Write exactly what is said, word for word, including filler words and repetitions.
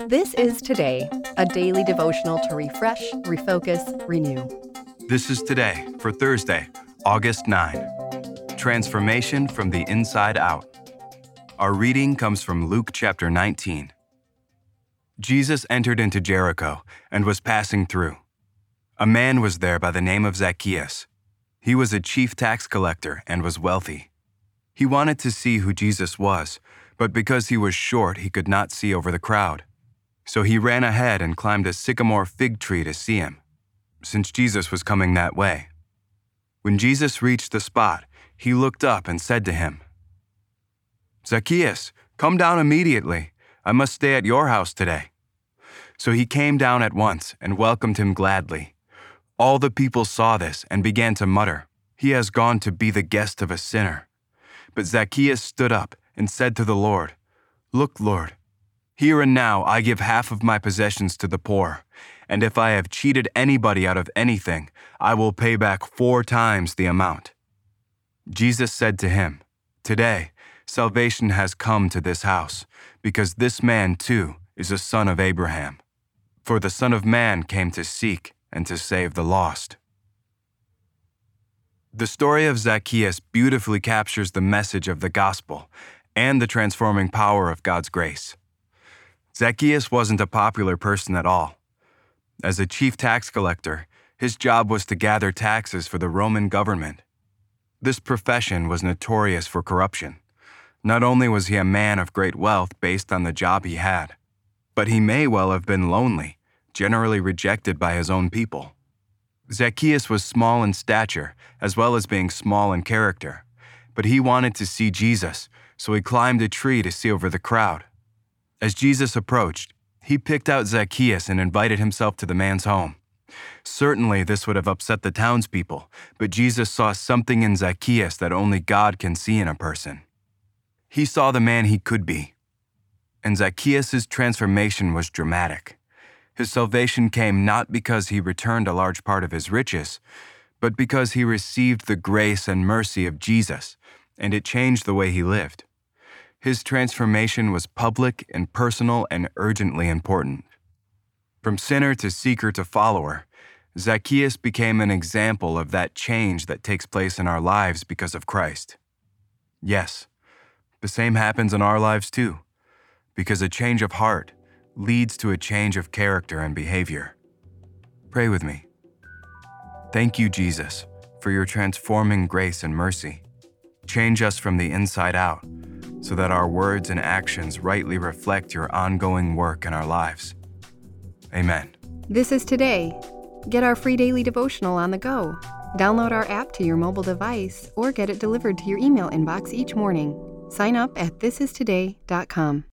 This is Today, a daily devotional to refresh, refocus, renew. This is Today for Thursday, August ninth. Transformation from the inside out. Our reading comes from Luke chapter nineteen. Jesus entered into Jericho and was passing through. A man was there by the name of Zacchaeus. He was a chief tax collector and was wealthy. He wanted to see who Jesus was, but because he was short, he could not see over the crowd. So he ran ahead and climbed a sycamore fig tree to see him, since Jesus was coming that way. When Jesus reached the spot, he looked up and said to him, "Zacchaeus, come down immediately. I must stay at your house today." So he came down at once and welcomed him gladly. All the people saw this and began to mutter, "He has gone to be the guest of a sinner." But Zacchaeus stood up and said to the Lord, "Look, Lord, here and now I give half of my possessions to the poor, and if I have cheated anybody out of anything, I will pay back four times the amount." Jesus said to him, "Today, salvation has come to this house, because this man too is a son of Abraham. For the Son of Man came to seek and to save the lost." The story of Zacchaeus beautifully captures the message of the gospel and the transforming power of God's grace. Zacchaeus wasn't a popular person at all. As a chief tax collector, his job was to gather taxes for the Roman government. This profession was notorious for corruption. Not only was he a man of great wealth based on the job he had, but he may well have been lonely, generally rejected by his own people. Zacchaeus was small in stature, as well as being small in character, but he wanted to see Jesus, so he climbed a tree to see over the crowd. As Jesus approached, he picked out Zacchaeus and invited himself to the man's home. Certainly this would have upset the townspeople, but Jesus saw something in Zacchaeus that only God can see in a person. He saw the man he could be. And Zacchaeus' transformation was dramatic. His salvation came not because he returned a large part of his riches, but because he received the grace and mercy of Jesus, and it changed the way he lived. His transformation was public and personal and urgently important. From sinner to seeker to follower, Zacchaeus became an example of that change that takes place in our lives because of Christ. Yes, the same happens in our lives too, because a change of heart leads to a change of character and behavior. Pray with me. Thank you, Jesus, for your transforming grace and mercy. Change us from the inside out, so that our words and actions rightly reflect your ongoing work in our lives. Amen. This is Today. Get our free daily devotional on the go. Download our app to your mobile device or get it delivered to your email inbox each morning. Sign up at this is today dot com.